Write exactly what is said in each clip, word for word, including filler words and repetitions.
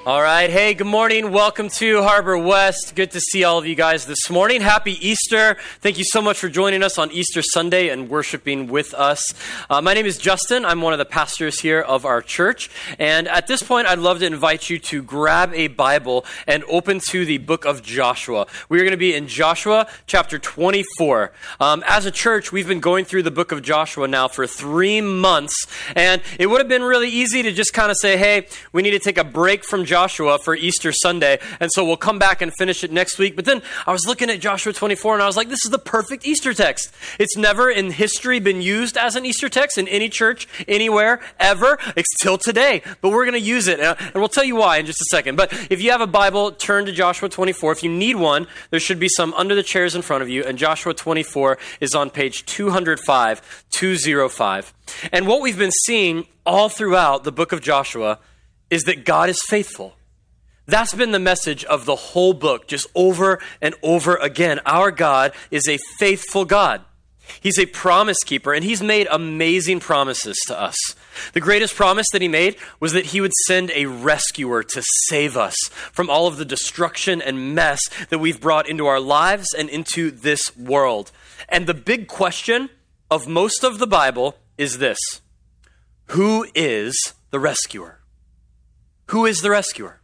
All right. Hey, good morning. Welcome to Harbor West. Good to see all of you guys this morning. Happy Easter. Thank you so much for joining us on Easter Sunday and worshiping with us. Uh, my name is Justin. I'm one of the pastors here of our church. And at this point, I'd love to invite you to grab a Bible and open to the book of Joshua. We're going to be in Joshua chapter twenty-four. Um, as a church, we've been going through the book of Joshua now for three months. And it would have been really easy to just kind of say, hey, we need to take a break from Joshua for Easter Sunday, and so we'll come back and finish it next week. But then I was looking at Joshua twenty-four, and I was like, this is the perfect Easter text. It's never in history been used as an Easter text in any church, anywhere, ever, till today. But we're going to use it, and we'll tell you why in just a second. But if you have a Bible, turn to Joshua twenty-four. If you need one, there should be some under the chairs in front of you, and Joshua twenty-four is on page two oh five, two oh five. And what we've been seeing all throughout the book of Joshua is that God is faithful. That's been the message of the whole book, just over and over again. Our God is a faithful God. He's a promise keeper, and he's made amazing promises to us. The greatest promise that he made was that he would send a rescuer to save us from all of the destruction and mess that we've brought into our lives and into this world. And the big question of most of the Bible is this: who is the rescuer? Who is the rescuer?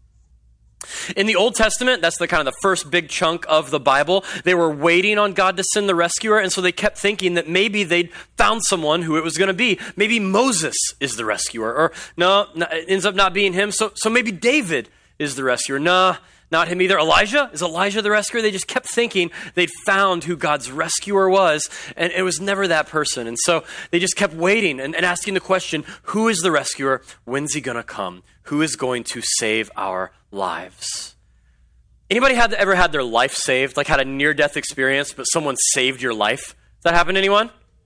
In the Old Testament, that's the kind of the first big chunk of the Bible. They were waiting on God to send the rescuer, and so they kept thinking that maybe they'd found someone who it was going to be. Maybe Moses is the rescuer, or no, no, it ends up not being him, so, so maybe David is the rescuer. Nah, not him either. Elijah? Is Elijah the rescuer? They just kept thinking they'd found who God's rescuer was, and it was never that person. And so they just kept waiting and, and asking the question, who is the rescuer? When's he going to come? Who is going to save our lives? Anybody had ever had their life saved, like had a near-death experience, but someone saved your life? Does that happen to anyone?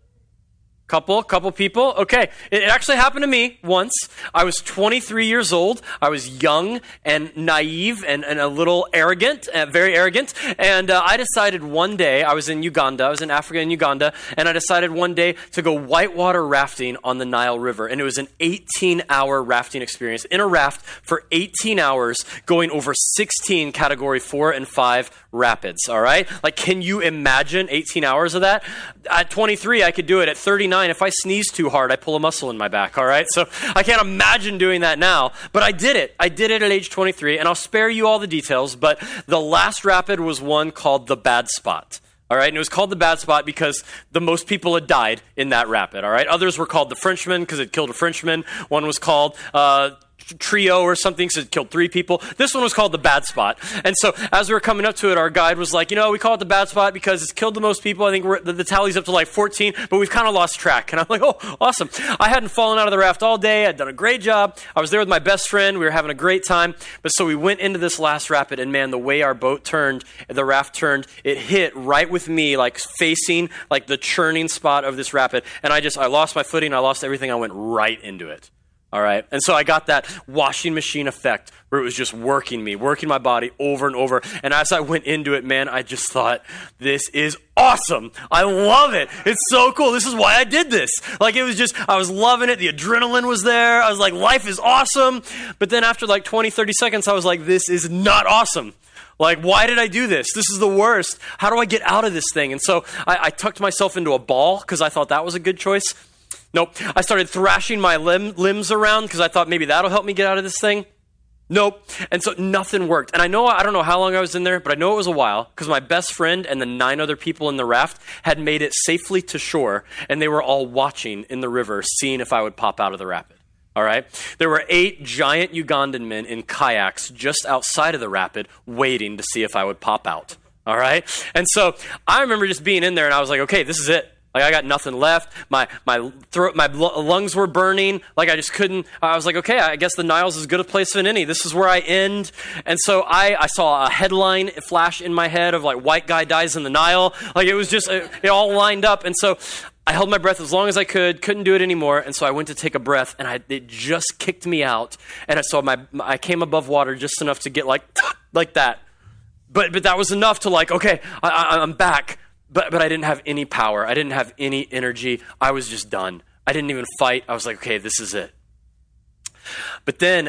Couple, couple people. Okay. It actually happened to me once. I was twenty-three years old. I was young and naive and, and a little arrogant, uh, very arrogant. And uh, I decided one day, I was in Uganda, I was in Africa and Uganda, and I decided one day to go whitewater rafting on the Nile River. And it was an eighteen-hour rafting experience. In a raft for eighteen hours, going over sixteen category four and five rapids, all right? Like, can you imagine eighteen hours of that? At twenty-three, I could do it. At thirty-nine, if I sneeze too hard, I pull a muscle in my back, all right? So I can't imagine doing that now, but I did it. I did it at age twenty-three, and I'll spare you all the details, but the last rapid was one called the Bad Spot, all right? And it was called the Bad Spot because the most people had died in that rapid, all right? Others were called the Frenchman because it killed a Frenchman. One was called uh, Trio or something, so it killed three people. This one was called the Bad Spot. And so as we were coming up to it, our guide was like, you know, we call it the Bad Spot because it's killed the most people. I think we're, the, the tally's up to like fourteen, but we've kind of lost track. And I'm like, oh, awesome. I hadn't fallen out of the raft all day. I'd done a great job. I was there with my best friend. We were having a great time. But so we went into this last rapid, and man, the way our boat turned, the raft turned, it hit right with me, like facing like the churning spot of this rapid. And I just, I lost my footing. I lost everything. I went right into it. All right. And so I got that washing machine effect where it was just working me, working my body over and over. And as I went into it, man, I just thought, this is awesome. I love it. It's so cool. This is why I did this. Like, it was just, I was loving it. The adrenaline was there. I was like, life is awesome. But then after like twenty, thirty seconds, I was like, this is not awesome. Like, why did I do this? This is the worst. How do I get out of this thing? And so I, I tucked myself into a ball because I thought that was a good choice. Nope. I started thrashing my limb, limbs around because I thought maybe that'll help me get out of this thing. Nope. And so nothing worked. And I know, I don't know how long I was in there, but I know it was a while because my best friend and the nine other people in the raft had made it safely to shore, and they were all watching in the river, seeing if I would pop out of the rapid. All right. There were eight giant Ugandan men in kayaks just outside of the rapid waiting to see if I would pop out. All right. And so I remember just being in there, and I was like, okay, this is it. Like, I got nothing left. My my throat, my lungs were burning. Like, I just couldn't. I was like, okay, I guess the Nile's as good a place as any. This is where I end. And so I, I saw a headline flash in my head of like, white guy dies in the Nile. Like, it was just, it, it all lined up. And so I held my breath as long as I could, couldn't do it anymore. And so I went to take a breath, and I, it just kicked me out. And so my, I came above water just enough to get like, like that. But, but that was enough to like, okay, I, I, I'm back. But but I didn't have any power. I didn't have any energy. I was just done. I didn't even fight. I was like, okay, this is it. But then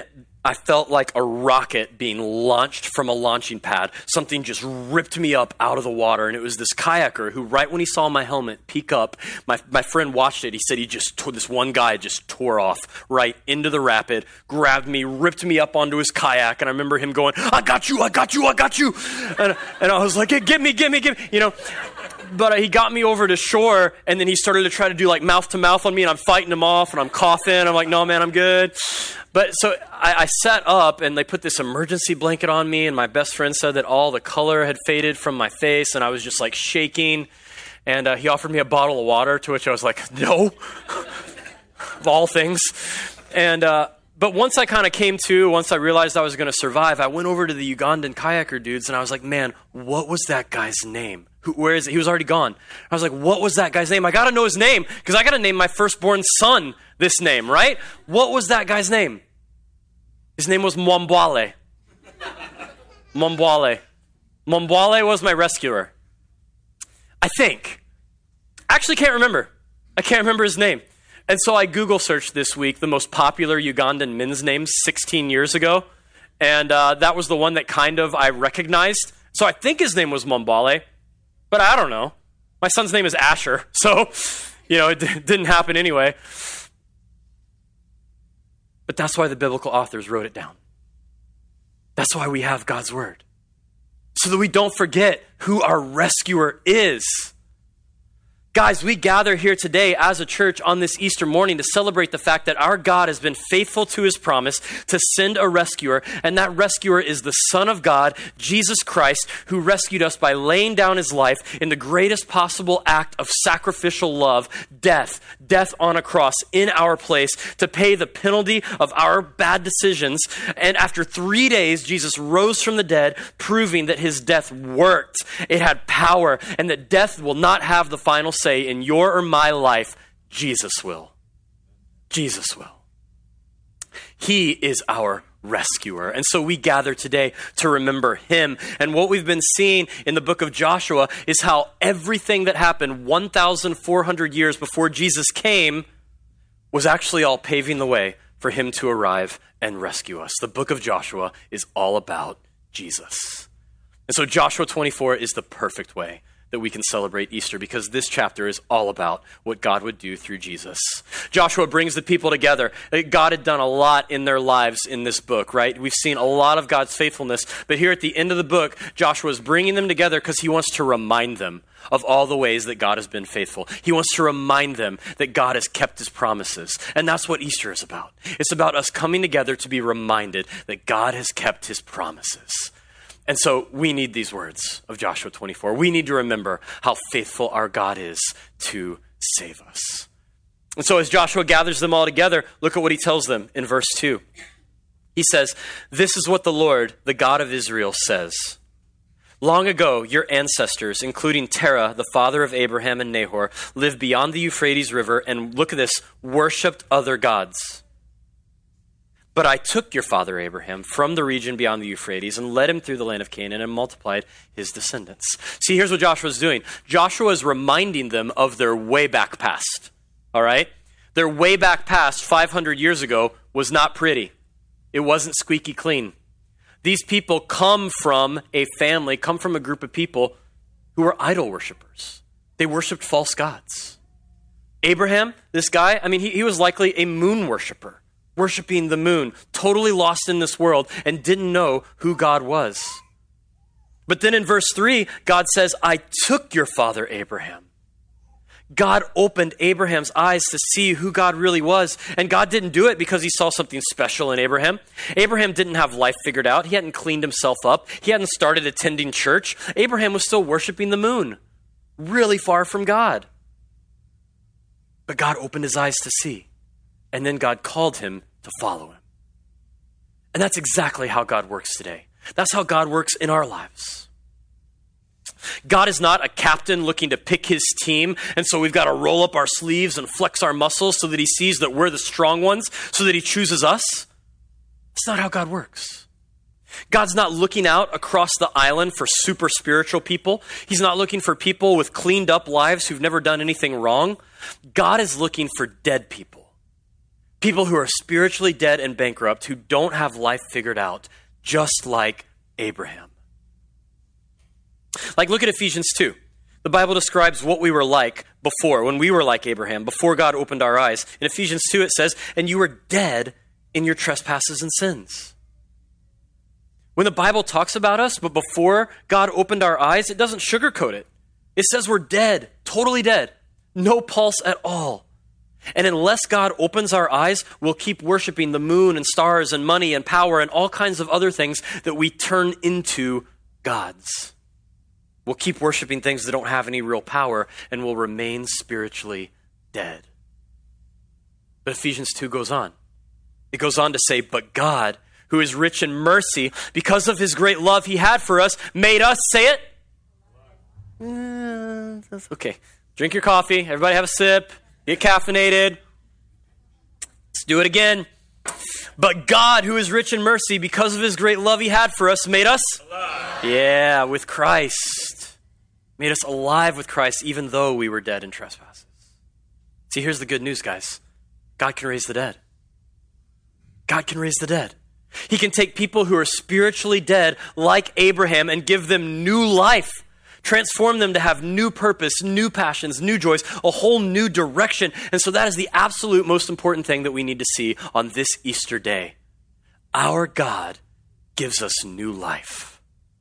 I felt like a rocket being launched from a launching pad. Something just ripped me up out of the water. And it was this kayaker who, right when he saw my helmet peek up, my, my friend watched it. He said he just, tore, this one guy just tore off right into the rapid, grabbed me, ripped me up onto his kayak. And I remember him going, I got you, I got you, I got you. And, and I was like, hey, get me, get me, get me, you know. But he got me over to shore, and then he started to try to do like mouth to mouth on me, and I'm fighting him off, and I'm coughing. I'm like, no, man, I'm good. But so I, I sat up, and they put this emergency blanket on me, and my best friend said that all the color had faded from my face, and I was just like shaking. And uh, he offered me a bottle of water, to which I was like, no, of all things. And uh, but once I kind of came to, once I realized I was going to survive, I went over to the Ugandan kayaker dudes, and I was like, man, what was that guy's name? Who, where is it? He was already gone. I was like, what was that guy's name? I got to know his name because I got to name my firstborn son this name, right? What was that guy's name? His name was Mwambwale. Mwambwale. Mwambwale was my rescuer. I think. I actually can't remember. I can't remember his name. And so I Google searched this week the most popular Ugandan men's names sixteen years ago. And uh, that was the one that kind of I recognized. So I think his name was Mwambwale. But I don't know. My son's name is Asher, so, you know, it d- didn't happen anyway. But that's why the biblical authors wrote it down. That's why we have God's word. So that we don't forget who our rescuer is. Guys, we gather here today as a church on this Easter morning to celebrate the fact that our God has been faithful to his promise to send a rescuer, and that rescuer is the Son of God, Jesus Christ, who rescued us by laying down his life in the greatest possible act of sacrificial love, death, death on a cross in our place to pay the penalty of our bad decisions. And after three days, Jesus rose from the dead, proving that his death worked. It had power, and that death will not have the final say in your or my life. Jesus will. Jesus will. He is our rescuer. And so we gather today to remember him. And what we've been seeing in the book of Joshua is how everything that happened one thousand four hundred years before Jesus came was actually all paving the way for him to arrive and rescue us. The book of Joshua is all about Jesus. And so Joshua twenty-four is the perfect way that we can celebrate Easter, because this chapter is all about what God would do through Jesus. Joshua brings the people together. God had done a lot in their lives in this book, right? We've seen a lot of God's faithfulness, but here at the end of the book, Joshua is bringing them together because he wants to remind them of all the ways that God has been faithful. He wants to remind them that God has kept his promises. And that's what Easter is about. It's about us coming together to be reminded that God has kept his promises. And so we need these words of Joshua twenty-four. We need to remember how faithful our God is to save us. And so as Joshua gathers them all together, look at what he tells them in verse two. He says, "This is what the Lord, the God of Israel, says. Long ago, your ancestors, including Terah, the father of Abraham and Nahor, lived beyond the Euphrates River and," look at this, "worshipped other gods. But I took your father Abraham from the region beyond the Euphrates and led him through the land of Canaan and multiplied his descendants." See, here's what Joshua's doing. Joshua is reminding them of their way back past, all right? Their way back past five hundred years ago was not pretty. It wasn't squeaky clean. These people come from a family, come from a group of people who were idol worshipers. They worshiped false gods. Abraham, this guy, I mean, he, he was likely a moon worshiper, worshiping the moon, totally lost in this world and didn't know who God was. But then in verse three, God says, "I took your father Abraham." God opened Abraham's eyes to see who God really was. And God didn't do it because he saw something special in Abraham. Abraham didn't have life figured out. He hadn't cleaned himself up. He hadn't started attending church. Abraham was still worshiping the moon, really far from God. But God opened his eyes to see. And then God called him to follow him. And that's exactly how God works today. That's how God works in our lives. God is not a captain looking to pick his team, and so we've got to roll up our sleeves and flex our muscles so that he sees that we're the strong ones, so that he chooses us. That's not how God works. God's not looking out across the island for super spiritual people. He's not looking for people with cleaned up lives who've never done anything wrong. God is looking for dead people. People who are spiritually dead and bankrupt, who don't have life figured out, just like Abraham. Like, look at Ephesians two. The Bible describes what we were like before, when we were like Abraham, before God opened our eyes. In Ephesians two, it says, and you were dead in your trespasses and sins. When the Bible talks about us, but before God opened our eyes, it doesn't sugarcoat it. It says we're dead, totally dead, no pulse at all. And unless God opens our eyes, we'll keep worshiping the moon and stars and money and power and all kinds of other things that we turn into gods. We'll keep worshiping things that don't have any real power and will remain spiritually dead. But Ephesians two goes on. It goes on to say, but God, who is rich in mercy, because of his great love he had for us, made us, say it? Uh, okay, drink your coffee. Everybody have a sip. Get caffeinated. Let's do it again. But God, who is rich in mercy, because of his great love he had for us, made us alive. Yeah, with Christ. Made us alive with Christ, even though we were dead in trespasses. See, here's the good news, guys. God can raise the dead. God can raise the dead. He can take people who are spiritually dead, like Abraham, and give them new life. Transform them to have new purpose, new passions, new joys, a whole new direction. And so that is the absolute most important thing that we need to see on this Easter day. Our God gives us new life.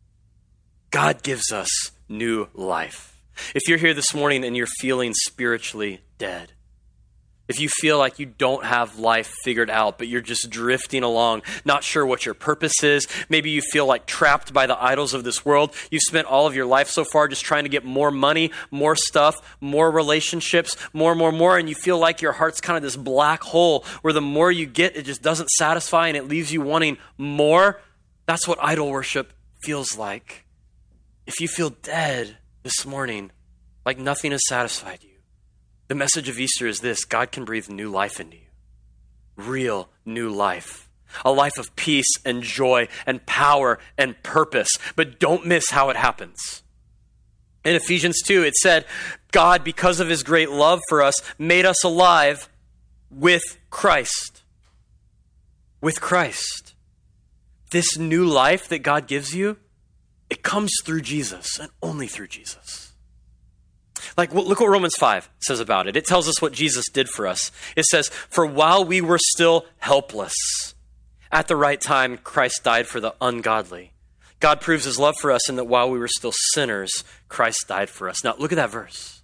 God gives us new life. If you're here this morning and you're feeling spiritually dead, if you feel like you don't have life figured out, but you're just drifting along, not sure what your purpose is, maybe you feel like trapped by the idols of this world, you've spent all of your life so far just trying to get more money, more stuff, more relationships, more, more, more, and you feel like your heart's kind of this black hole where the more you get, it just doesn't satisfy and it leaves you wanting more. That's what idol worship feels like. If you feel dead this morning, like nothing has satisfied you, the message of Easter is this: God can breathe new life into you. Real new life. A life of peace and joy and power and purpose. But don't miss how it happens. In Ephesians two, it said, God, because of his great love for us, made us alive with Christ. With Christ. This new life that God gives you, it comes through Jesus and only through Jesus. Like, look what Romans five says about it. It tells us what Jesus did for us. It says, for while we were still helpless, at the right time, Christ died for the ungodly. God proves his love for us in that while we were still sinners, Christ died for us. Now, look at that verse.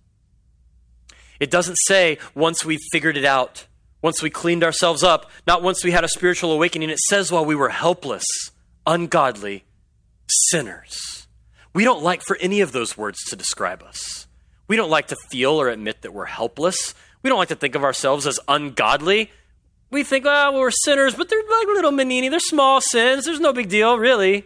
It doesn't say once we figured it out, once we cleaned ourselves up, not once we had a spiritual awakening. It says while we were helpless, ungodly, sinners. We don't like for any of those words to describe us. We don't like to feel or admit that we're helpless. We don't like to think of ourselves as ungodly. We think, oh, well, we're sinners, but they're like little menini. They're small sins. There's no big deal, really.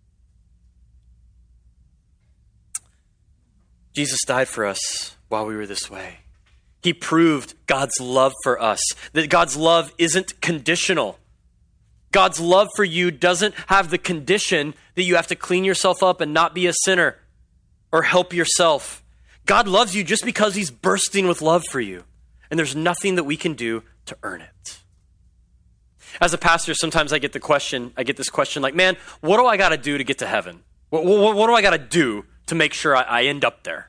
Jesus died for us while we were this way. He proved God's love for us, that God's love isn't conditional. God's love for you doesn't have the condition that you have to clean yourself up and not be a sinner or help yourself. God loves you just because he's bursting with love for you. And there's nothing that we can do to earn it. As a pastor, sometimes I get the question, I get this question like, man, what do I got to do to get to heaven? What, what, what do I got to do to make sure I, I end up there?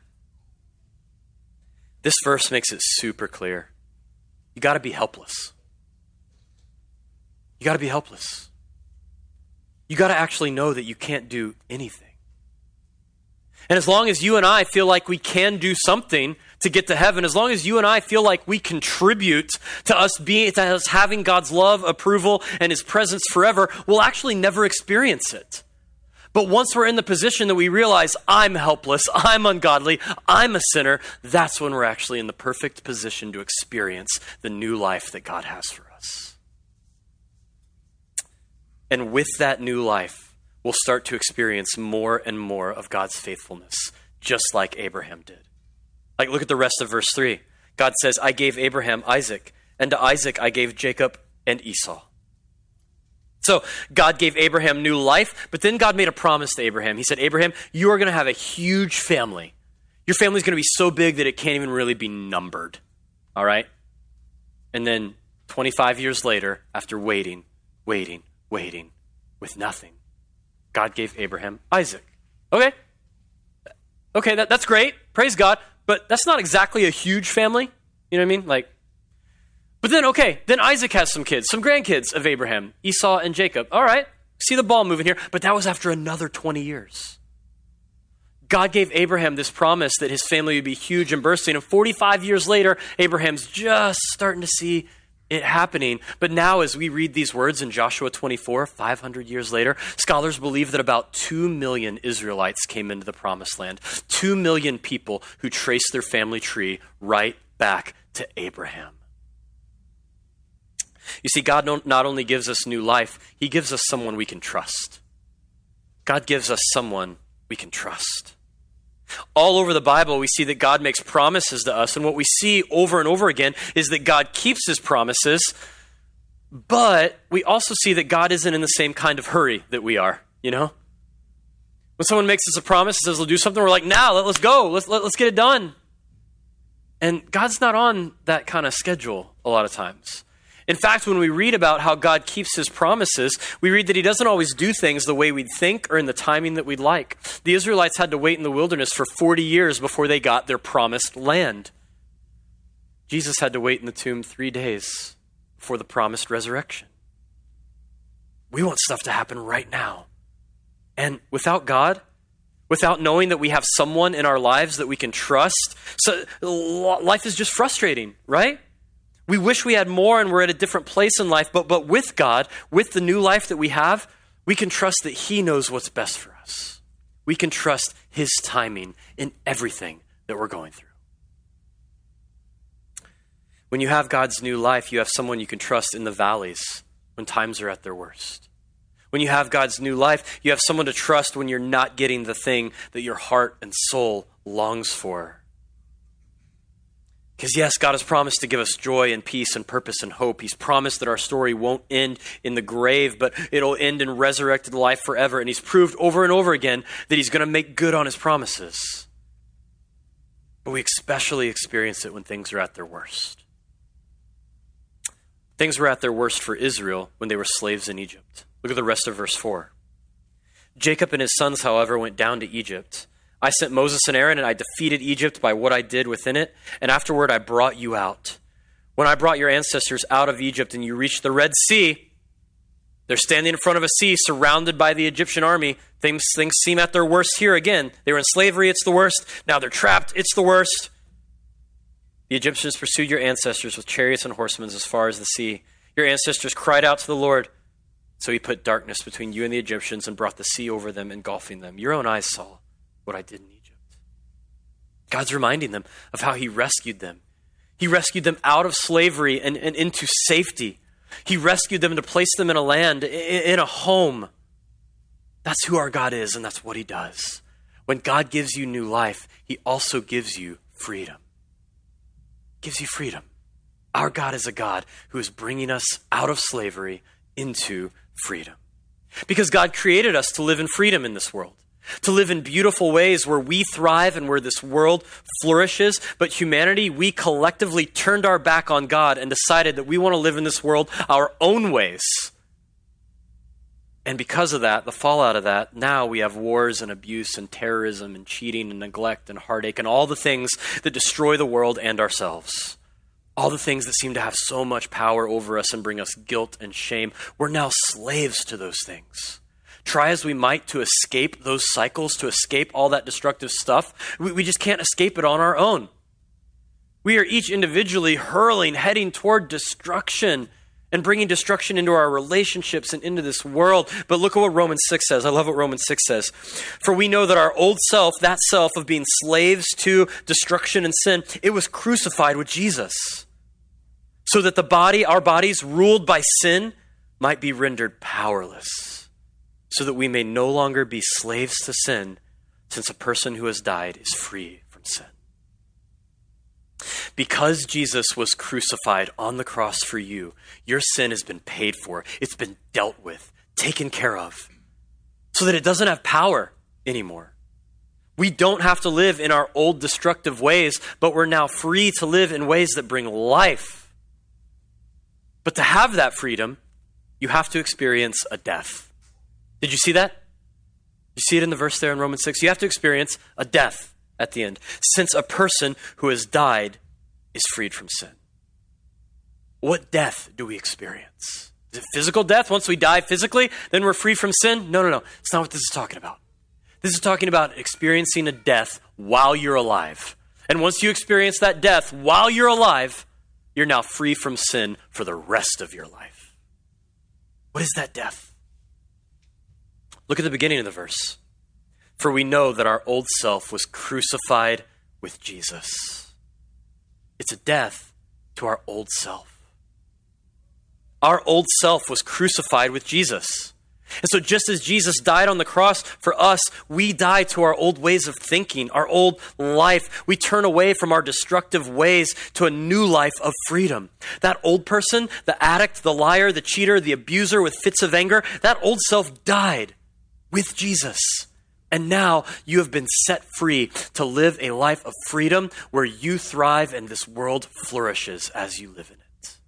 This verse makes it super clear. You got to be helpless. You got to be helpless. You got to actually know that you can't do anything. And as long as you and I feel like we can do something to get to heaven, as long as you and I feel like we contribute to us being, to us having God's love, approval, and his presence forever, we'll actually never experience it. But once we're in the position that we realize I'm helpless, I'm ungodly, I'm a sinner, that's when we're actually in the perfect position to experience the new life that God has for us. And with that new life, we'll start to experience more and more of God's faithfulness, just like Abraham did. Like, look at the rest of verse three. God says, I gave Abraham Isaac, and to Isaac I gave Jacob and Esau. So God gave Abraham new life, but then God made a promise to Abraham. He said, Abraham, you are going to have a huge family. Your family's going to be so big that it can't even really be numbered. All right? And then twenty-five years later, after waiting, waiting, waiting, with nothing, God gave Abraham Isaac. Okay. Okay, that, that's great. Praise God. But that's not exactly a huge family. You know what I mean? Like, but then, okay, then Isaac has some kids, some grandkids of Abraham, Esau and Jacob. All right, see the ball moving here. But that was after another twenty years. God gave Abraham this promise that his family would be huge and bursting. And forty-five years later, Abraham's just starting to see it happening. But now as we read these words in Joshua twenty-four, five hundred years later, scholars believe that about two million Israelites came into the promised land. two million people who trace their family tree right back to Abraham. You see, God not only gives us new life, he gives us someone we can trust. God gives us someone we can trust. All over the Bible, we see that God makes promises to us, and what we see over and over again is that God keeps his promises, but we also see that God isn't in the same kind of hurry that we are, you know? When someone makes us a promise and says they'll do something, we're like, now, let, let's go, let's, let, let's get it done. And God's not on that kind of schedule a lot of times. In fact, when we read about how God keeps his promises, we read that he doesn't always do things the way we'd think or in the timing that we'd like. The Israelites had to wait in the wilderness for forty years before they got their promised land. Jesus had to wait in the tomb three days before the promised resurrection. We want stuff to happen right now. And without God, without knowing that we have someone in our lives that we can trust, so life is just frustrating, right? We wish we had more and we're at a different place in life, but, but with God, with the new life that we have, we can trust that he knows what's best for us. We can trust his timing in everything that we're going through. When you have God's new life, you have someone you can trust in the valleys when times are at their worst. When you have God's new life, you have someone to trust when you're not getting the thing that your heart and soul longs for. Because yes, God has promised to give us joy and peace and purpose and hope. He's promised that our story won't end in the grave, but it'll end in resurrected life forever. And he's proved over and over again that he's going to make good on his promises. But we especially experience it when things are at their worst. Things were at their worst for Israel when they were slaves in Egypt. Look at the rest of verse four. Jacob and his sons, however, went down to Egypt. I sent Moses and Aaron, and I defeated Egypt by what I did within it, and afterward I brought you out. When I brought your ancestors out of Egypt and you reached the Red Sea, they're standing in front of a sea surrounded by the Egyptian army. Things, things seem at their worst here again. They were in slavery, it's the worst. Now they're trapped, it's the worst. The Egyptians pursued your ancestors with chariots and horsemen as far as the sea. Your ancestors cried out to the Lord, so he put darkness between you and the Egyptians and brought the sea over them, engulfing them. Your own eyes saw what I did in Egypt. God's reminding them of how he rescued them. He rescued them out of slavery and, and into safety. He rescued them to place them in a land, in, in a home. That's who our God is, and that's what he does. When God gives you new life, he also gives you freedom. Gives you freedom. Our God is a God who is bringing us out of slavery into freedom. Because God created us to live in freedom in this world. To live in beautiful ways where we thrive and where this world flourishes. But humanity, we collectively turned our back on God and decided that we want to live in this world our own ways. And because of that, the fallout of that, now we have wars and abuse and terrorism and cheating and neglect and heartache and all the things that destroy the world and ourselves. All the things that seem to have so much power over us and bring us guilt and shame. We're now slaves to those things. Try as we might to escape those cycles, to escape all that destructive stuff, we, we just can't escape it on our own. We are each individually hurling, heading toward destruction and bringing destruction into our relationships and into this world. But look at what Romans six says. I love what Romans six says. For we know that our old self, that self of being slaves to destruction and sin, it was crucified with Jesus. So that the body, our bodies ruled by sin, might be rendered powerless. So that we may no longer be slaves to sin, since a person who has died is free from sin. Because Jesus was crucified on the cross for you, your sin has been paid for. It's been dealt with, taken care of, so that it doesn't have power anymore. We don't have to live in our old destructive ways, but we're now free to live in ways that bring life. But to have that freedom, you have to experience a death. Did you see that? You see it in the verse there in Romans six? You have to experience a death at the end, since a person who has died is freed from sin. What death do we experience? Is it physical death? Once we die physically, then we're free from sin? No, no, no. It's not what this is talking about. This is talking about experiencing a death while you're alive. And once you experience that death while you're alive, you're now free from sin for the rest of your life. What is that death? Look at the beginning of the verse. For we know that our old self was crucified with Jesus. It's a death to our old self. Our old self was crucified with Jesus. And so just as Jesus died on the cross for us, we die to our old ways of thinking, our old life. We turn away from our destructive ways to a new life of freedom. That old person, the addict, the liar, the cheater, the abuser with fits of anger, that old self died with Jesus. And now you have been set free to live a life of freedom where you thrive and this world flourishes as you live in it.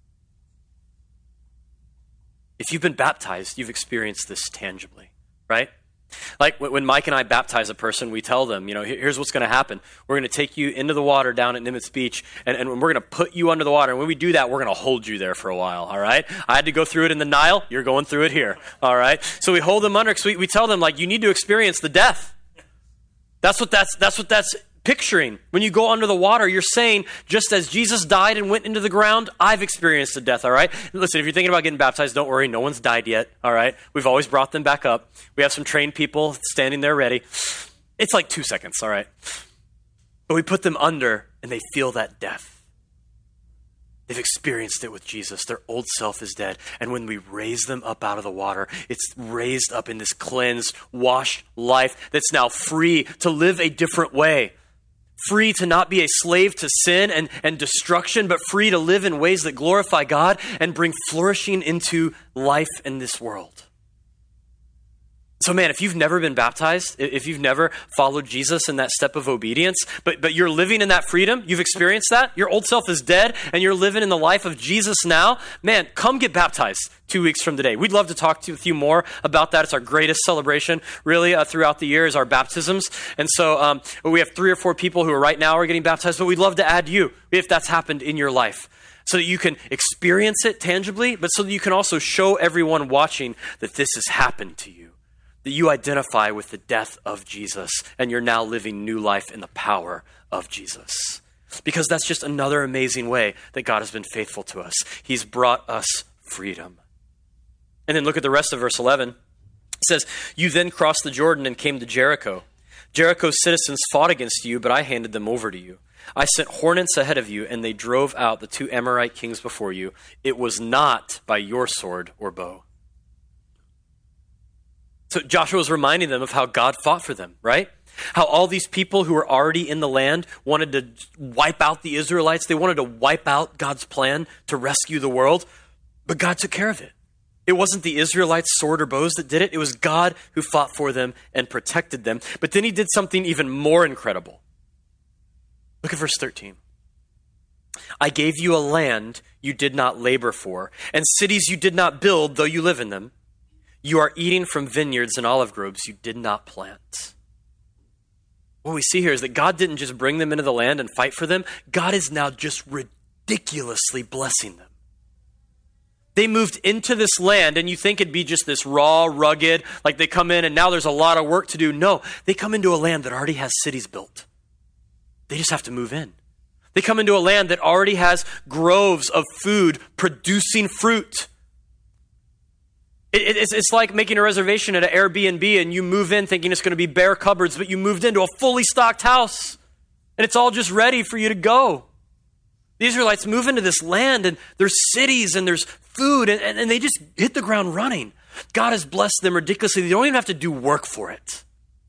If you've been baptized, you've experienced this tangibly, right? Like when Mike and I baptize a person, we tell them, you know, here's what's going to happen. We're going to take you into the water down at Nimitz Beach, and, and we're going to put you under the water. And when we do that, we're going to hold you there for a while, all right? I had to go through it in the Nile. You're going through it here, all right? So we hold them under, because we, we tell them, like, you need to experience the death. That's what that's, that's what that's picturing. When you go under the water, you're saying, just as Jesus died and went into the ground, I've experienced a death, all right? Listen, if you're thinking about getting baptized, don't worry. No one's died yet, all right? We've always brought them back up. We have some trained people standing there ready. It's like two seconds, all right? But we put them under, and they feel that death. They've experienced it with Jesus. Their old self is dead. And when we raise them up out of the water, it's raised up in this cleansed, washed life that's now free to live a different way. Free to not be a slave to sin and, and destruction, but free to live in ways that glorify God and bring flourishing into life in this world. So man, if you've never been baptized, if you've never followed Jesus in that step of obedience, but, but you're living in that freedom, you've experienced that, your old self is dead, and you're living in the life of Jesus now, man, come get baptized two weeks from today. We'd love to talk to you more about that. It's our greatest celebration, really, uh, throughout the year is our baptisms. And so um, we have three or four people who are right now are getting baptized, but we'd love to add you if that's happened in your life, so that you can experience it tangibly, but so that you can also show everyone watching that this has happened to you. That you identify with the death of Jesus and you're now living new life in the power of Jesus. Because that's just another amazing way that God has been faithful to us. He's brought us freedom. And then look at the rest of verse eleven. It says, you then crossed the Jordan and came to Jericho. Jericho's citizens fought against you, but I handed them over to you. I sent hornets ahead of you, and they drove out the two Amorite kings before you. It was not by your sword or bow. So Joshua was reminding them of how God fought for them, right? How all these people who were already in the land wanted to wipe out the Israelites. They wanted to wipe out God's plan to rescue the world, but God took care of it. It wasn't the Israelites' sword or bows that did it. It was God who fought for them and protected them. But then he did something even more incredible. Look at verse thirteen. I gave you a land you did not labor for, and cities you did not build, though you live in them. You are eating from vineyards and olive groves you did not plant. What we see here is that God didn't just bring them into the land and fight for them. God is now just ridiculously blessing them. They moved into this land, and you think it'd be just this raw, rugged, like they come in and now there's a lot of work to do. No, they come into a land that already has cities built. They just have to move in. They come into a land that already has groves of food producing fruit. It, it's, it's like making a reservation at an Airbnb and you move in thinking it's going to be bare cupboards, but you moved into a fully stocked house and it's all just ready for you to go. The Israelites move into this land and there's cities and there's food and, and, and they just hit the ground running. God has blessed them ridiculously. They don't even have to do work for it.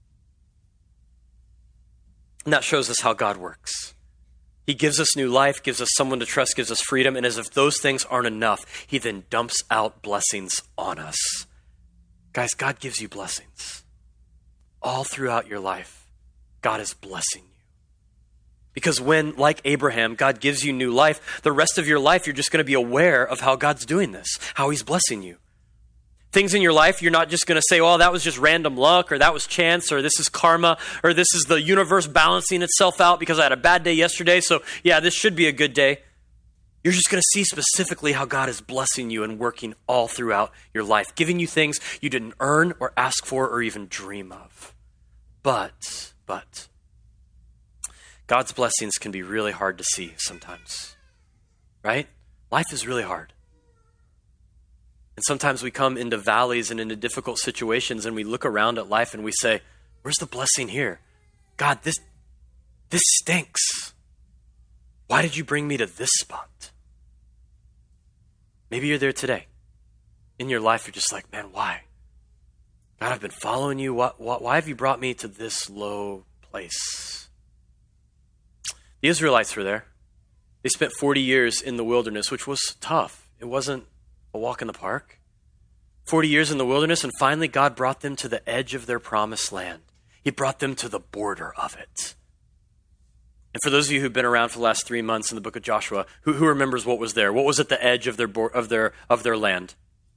And that shows us how God works. He gives us new life, gives us someone to trust, gives us freedom. And as if those things aren't enough, he then dumps out blessings on us. Guys, God gives you blessings. All throughout your life, God is blessing you. Because when, like Abraham, God gives you new life, the rest of your life, you're just going to be aware of how God's doing this, how he's blessing you. Things in your life, you're not just going to say, oh, that was just random luck, or that was chance, or this is karma, or this is the universe balancing itself out because I had a bad day yesterday, so yeah, this should be a good day. You're just going to see specifically how God is blessing you and working all throughout your life, giving you things you didn't earn or ask for or even dream of. But, but, God's blessings can be really hard to see sometimes, right? Life is really hard. And sometimes we come into valleys and into difficult situations and we look around at life and we say, where's the blessing here? God, this, this stinks. Why did you bring me to this spot? Maybe you're there today. In your life, you're just like, man, why? God, I've been following you. Why, why, why have you brought me to this low place? The Israelites were there. They spent forty years in the wilderness, which was tough. It wasn't a walk in the park. forty years in the wilderness, and finally God brought them to the edge of their promised land. He brought them to the border of it. And for those of you who've been around for the last three months in the book of Joshua, who, who remembers what was there? What was at the edge of their of their of their land?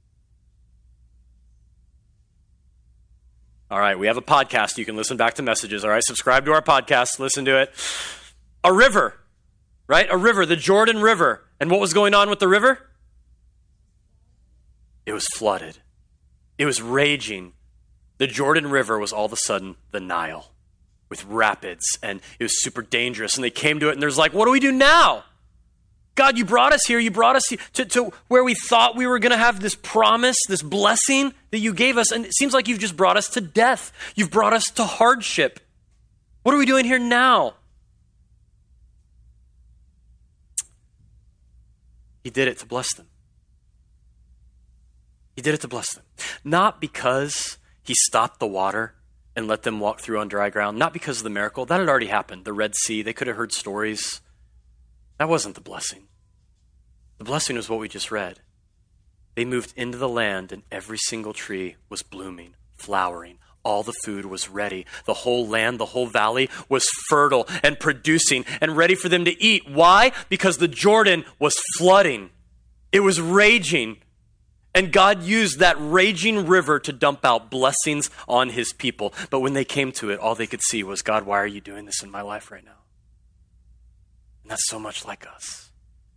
All right, we have a podcast. You can listen back to messages. All right, subscribe to our podcast. Listen to it. A river, right? A river, the Jordan River. And what was going on with the river? It was flooded. It was raging. The Jordan River was all of a sudden the Nile with rapids, and it was super dangerous. And they came to it, and there's like, what do we do now? God, you brought us here. You brought us to, to where we thought we were going to have this promise, this blessing that you gave us. And it seems like you've just brought us to death. You've brought us to hardship. What are we doing here now? He did it to bless them. He did it to bless them. Not because he stopped the water and let them walk through on dry ground. Not because of the miracle. That had already happened. The Red Sea, they could have heard stories. That wasn't the blessing. The blessing was what we just read. They moved into the land and every single tree was blooming, flowering. All the food was ready. The whole land, the whole valley was fertile and producing and ready for them to eat. Why? Because the Jordan was flooding. It was raging. And God used that raging river to dump out blessings on his people. But when they came to it, all they could see was, God, why are you doing this in my life right now? And that's so much like us.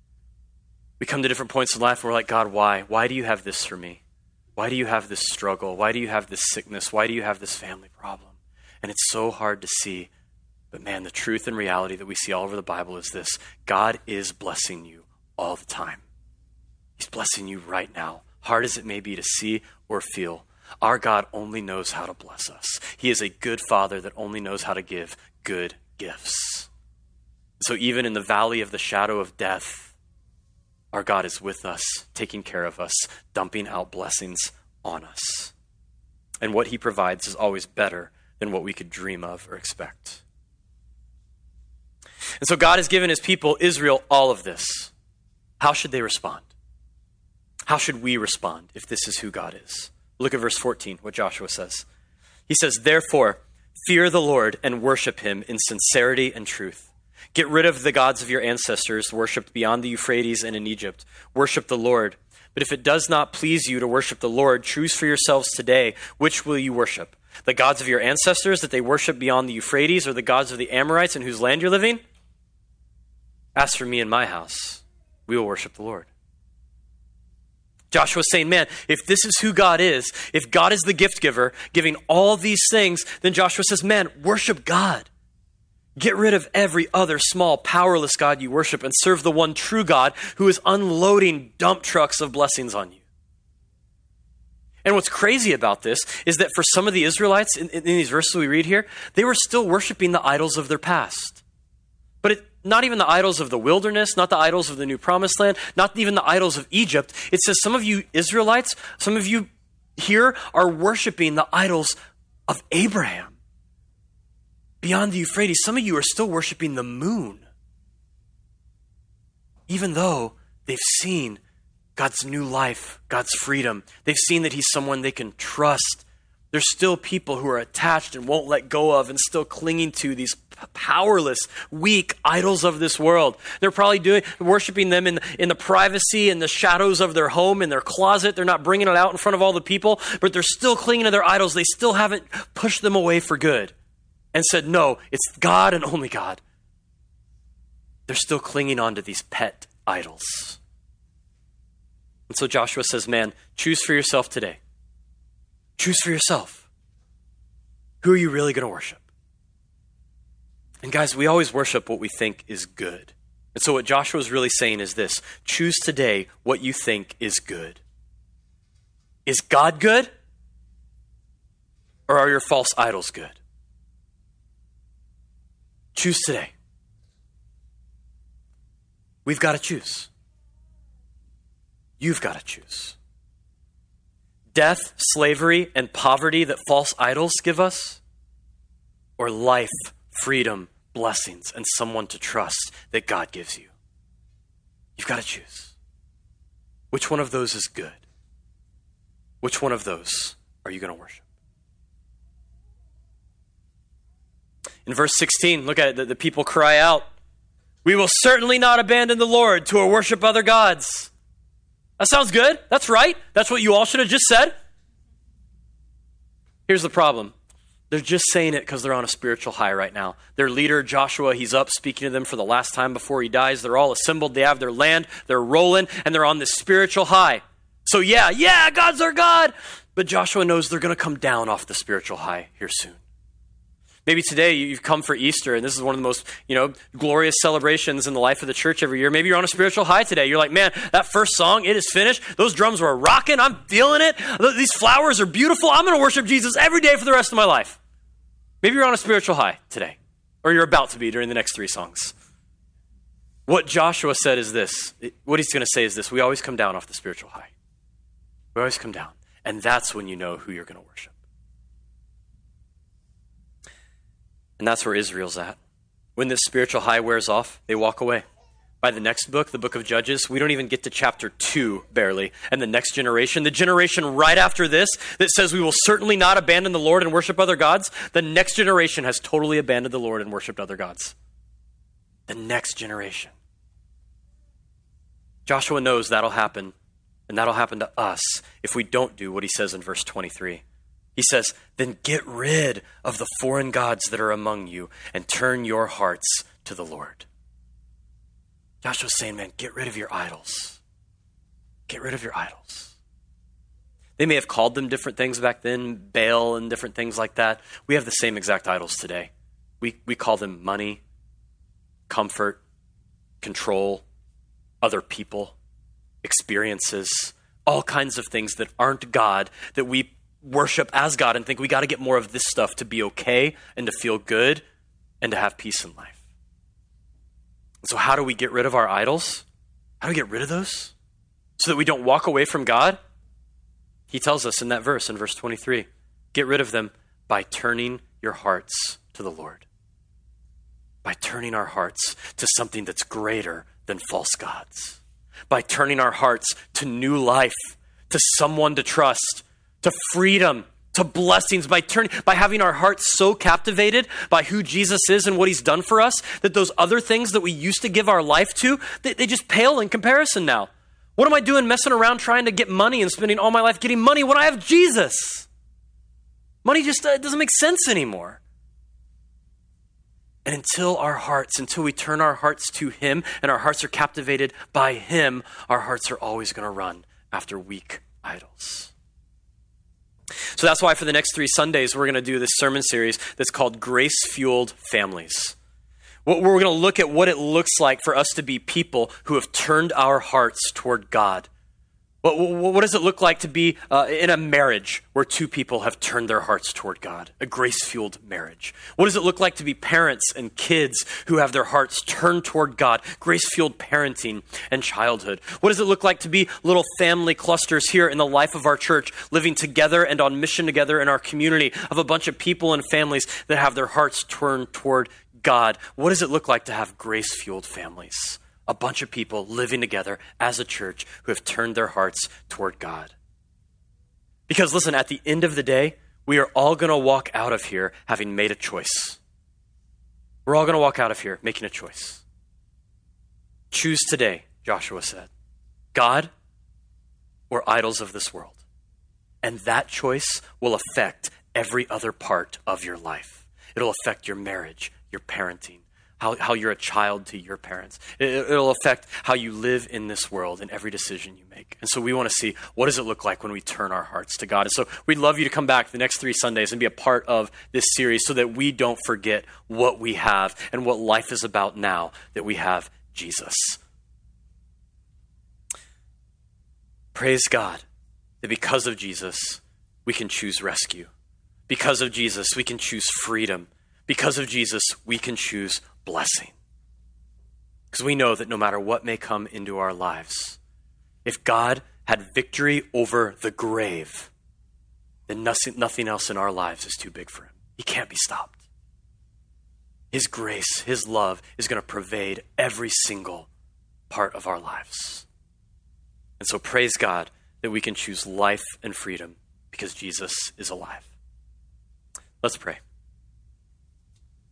We come to different points in life where we're like, God, why? Why do you have this for me? Why do you have this struggle? Why do you have this sickness? Why do you have this family problem? And it's so hard to see. But man, the truth and reality that we see all over the Bible is this. God is blessing you all the time. He's blessing you right now. Hard as it may be to see or feel, our God only knows how to bless us. He is a good Father that only knows how to give good gifts. So even in the valley of the shadow of death, our God is with us, taking care of us, dumping out blessings on us. And what he provides is always better than what we could dream of or expect. And so God has given his people, Israel, all of this. How should they respond? How should we respond if this is who God is? Look at verse fourteen, what Joshua says. He says, therefore, fear the Lord and worship him in sincerity and truth. Get rid of the gods of your ancestors, worshipped beyond the Euphrates and in Egypt. Worship the Lord. But if it does not please you to worship the Lord, choose for yourselves today, which will you worship? The gods of your ancestors that they worship beyond the Euphrates, or the gods of the Amorites in whose land you're living? As for me and my house, we will worship the Lord. Joshua's saying, man, if this is who God is, if God is the gift giver, giving all these things, then Joshua says, man, worship God. Get rid of every other small, powerless God you worship and serve the one true God who is unloading dump trucks of blessings on you. And what's crazy about this is that for some of the Israelites in, in these verses we read here, they were still worshiping the idols of their past. But it, not even the idols of the wilderness, not the idols of the new promised land, not even the idols of Egypt. It says some of you Israelites, some of you here are worshiping the idols of Abraham. Beyond the Euphrates, some of you are still worshiping the moon. Even though they've seen God's new life, God's freedom. They've seen that he's someone they can trust. There's still people who are attached and won't let go of and still clinging to these powerless, weak idols of this world. They're probably doing worshiping them in, in the privacy and the shadows of their home, in their closet. They're not bringing it out in front of all the people, but they're still clinging to their idols. They still haven't pushed them away for good and said, no, it's God and only God. They're still clinging on to these pet idols. And so Joshua says, man, choose for yourself today. Choose for yourself. Who are you really going to worship? And guys, we always worship what we think is good. And so what Joshua is really saying is this: choose today what you think is good. Is God good? Or are your false idols good? Choose today. We've got to choose. You've got to choose. Death, slavery, and poverty that false idols give us, or life, freedom, blessings, and someone to trust that God gives you. You've got to choose. Which one of those is good? Which one of those are you going to worship? In verse sixteen, look at it. The, the people cry out, "We will certainly not abandon the Lord to worship other gods." That sounds good. That's right. That's what you all should have just said. Here's the problem. They're just saying it because they're on a spiritual high right now. Their leader, Joshua, he's up speaking to them for the last time before he dies. They're all assembled. They have their land. They're rolling, and they're on this spiritual high. So yeah, yeah, God's our God. But Joshua knows they're going to come down off the spiritual high here soon. Maybe today you've come for Easter, and this is one of the most, you know, glorious celebrations in the life of the church every year. Maybe you're on a spiritual high today. You're like, man, that first song, it is finished. Those drums were rocking. I'm feeling it. These flowers are beautiful. I'm going to worship Jesus every day for the rest of my life. Maybe you're on a spiritual high today, or you're about to be during the next three songs. What Joshua said is this. What he's going to say is this: we always come down off the spiritual high. We always come down. And that's when you know who you're going to worship. And that's where Israel's at. When this spiritual high wears off, they walk away. By the next book, the book of Judges, we don't even get to chapter two, barely. And the next generation, the generation right after this that says we will certainly not abandon the Lord and worship other gods, the next generation has totally abandoned the Lord and worshiped other gods. The next generation. Joshua knows that'll happen, and that'll happen to us if we don't do what he says in verse twenty-three. He says, then get rid of the foreign gods that are among you and turn your hearts to the Lord. Joshua's saying, man, get rid of your idols. Get rid of your idols. They may have called them different things back then, Baal and different things like that. We have the same exact idols today. We, we call them money, comfort, control, other people, experiences, all kinds of things that aren't God that we worship as God and think we got to get more of this stuff to be okay and to feel good and to have peace in life. So how do we get rid of our idols? How do we get rid of those so that we don't walk away from God? He tells us in that verse, in verse twenty-three, get rid of them by turning your hearts to the Lord. By turning our hearts to something that's greater than false gods. By turning our hearts to new life, to someone to trust, to freedom, to blessings, by turning, by having our hearts so captivated by who Jesus is and what he's done for us, that those other things that we used to give our life to, they, they just pale in comparison now. What am I doing messing around trying to get money and spending all my life getting money when I have Jesus? Money just uh, doesn't make sense anymore. And until our hearts, until we turn our hearts to him and our hearts are captivated by him, our hearts are always going to run after weak idols. So that's why for the next three Sundays, we're going to do this sermon series that's called Grace-Fueled Families. We're going to look at what it looks like for us to be people who have turned our hearts toward God. What, what does it look like to be uh, in a marriage where two people have turned their hearts toward God? A grace-fueled marriage. What does it look like to be parents and kids who have their hearts turned toward God? Grace-fueled parenting and childhood. What does it look like to be little family clusters here in the life of our church, living together and on mission together in our community of a bunch of people and families that have their hearts turned toward God? What does it look like to have grace-fueled families? A bunch of people living together as a church who have turned their hearts toward God. Because listen, at the end of the day, we are all going to walk out of here having made a choice. We're all going to walk out of here making a choice. Choose today, Joshua said, God or idols of this world. And that choice will affect every other part of your life. It'll affect your marriage, your parenting, how, how you're a child to your parents. It, it'll affect how you live in this world and every decision you make. And so we want to see, what does it look like when we turn our hearts to God? And so we'd love you to come back the next three Sundays and be a part of this series so that we don't forget what we have and what life is about now that we have Jesus. Praise God that because of Jesus, we can choose rescue. Because of Jesus, we can choose freedom. Because of Jesus, we can choose blessing. Because we know that no matter what may come into our lives, if God had victory over the grave, then nothing, nothing else in our lives is too big for him. He can't be stopped. His grace, his love is going to pervade every single part of our lives. And so praise God that we can choose life and freedom because Jesus is alive. Let's pray.